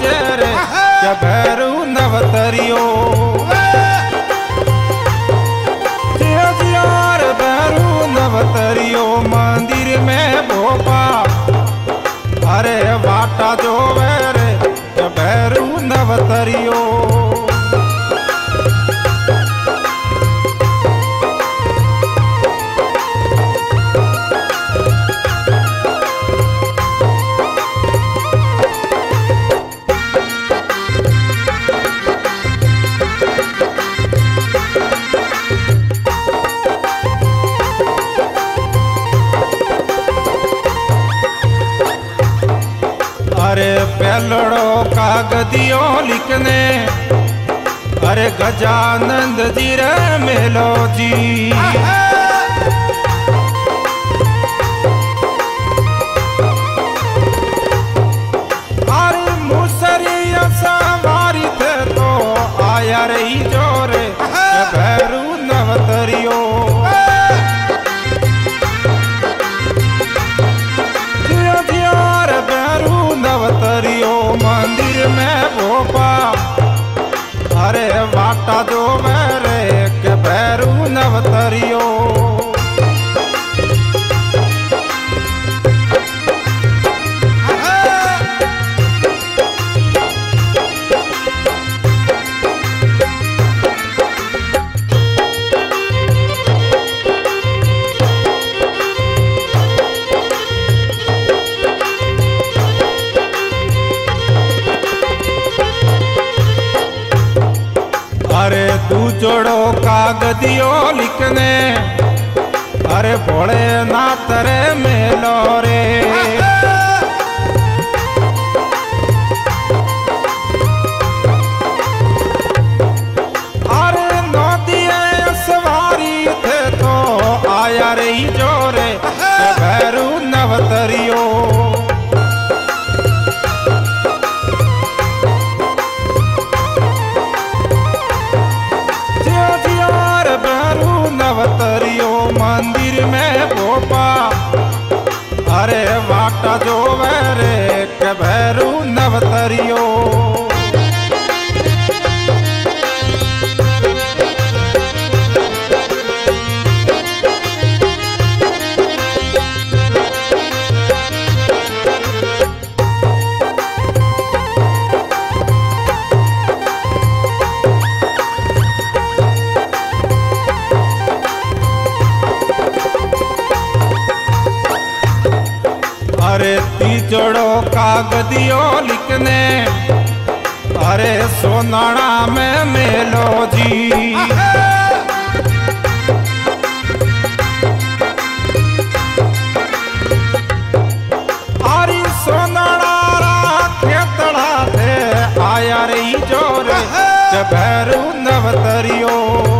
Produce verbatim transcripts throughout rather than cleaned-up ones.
जे रे के भैरू नवतरियो जिया जिया रे भैरू नवतरियो मंदिर में भोपा अरे वाटा जो रे के भैरू नवतरियो अरे पेलड़ो कागदियो लिखने अरे गजानंद जी रे मेलो जी अरे मुसरी सवारी थे तो आया रही जोरे भैरू नवतरियो नवतरियो मंदिर में भोपा अरे वाटा जो मेरे के भैरू नवतरियो अरे तू जोड़ो कागदियो लिखने अरे भोले नाथ रे मेलो रे अरे नदिया सवारी थे तो आया रही जोरे भैरू नवतरियो नवतरियो मंदिर में भोपा अरे वाटा जो रे के भैरू नवतरियो अरे तीजड़ो कागदियो लिखने अरे सोनाड़ा में मेलो जी अरे सोनाड़ा खेतड़ा थे आया रही जोरे भैरू नवतरियो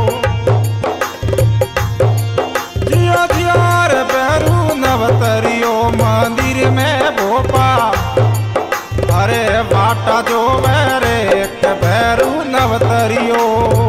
जिया जिया रे भैरू नवतरियो मंदिर में भोपा अरे वाटा जो मेरे के भैरू नवतरियो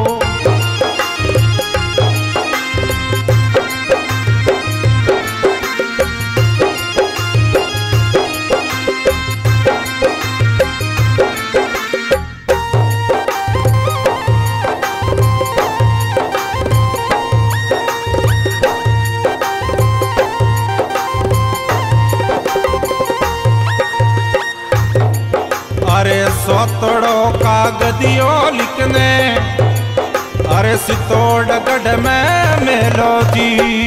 अरे सोतड़ो कागदियो लिखने अरे सितोड़गढ़ में मेलो जी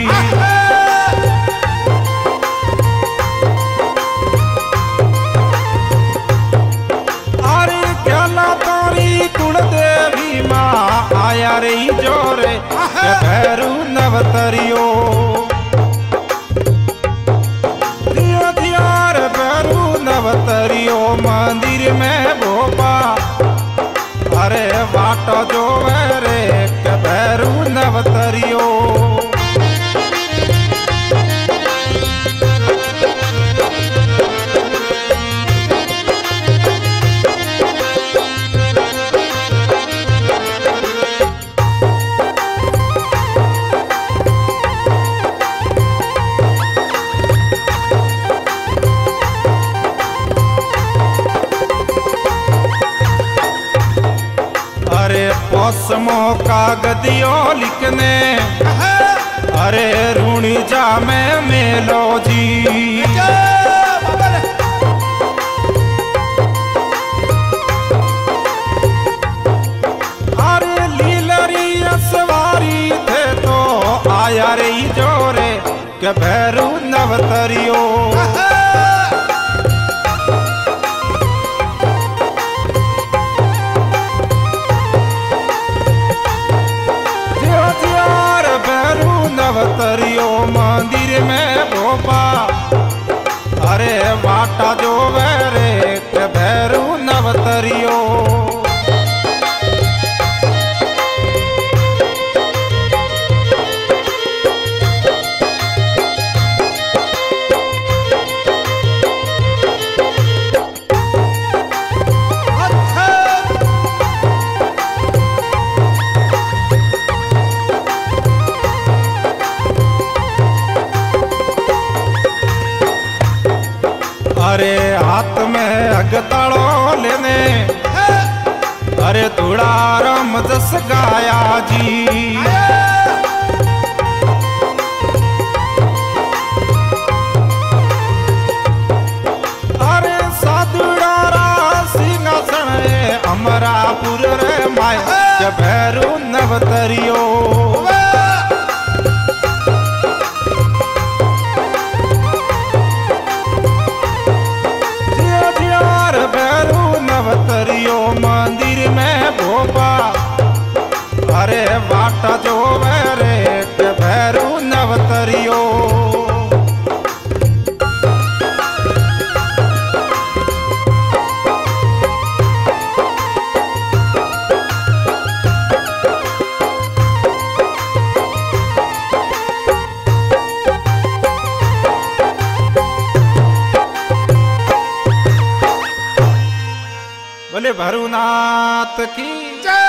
अरे क्या ना तोरी कुल देवी माँ आया रही जोरे भैरू नवतरियो नवतरियो मंदिर में भोपा अरे वाटा जो रे के भैरू नवतरियो पोसमो का गदियो लिखने अरे रूणी जा में मेलो जी। अरे लीलरी सवारी थे तो आया रे जोरे के भैरू नवतरियो। नवतरियो मंदिर में भोपा अरे वाटा जो वेरे के भैरू नवतरियो। अरे हाथ में अगतड़ो लेने अरे थोड़ा रम जस गाया जी। अरे साधुड़ारा सिंहासन अमरापुर रे माय के भैरू नवतरियो। नवतरियो मंदिर में भोपा अरे वाटा जो वेरे के भैरू नवतरियो। बोले भरुनाथ की जय।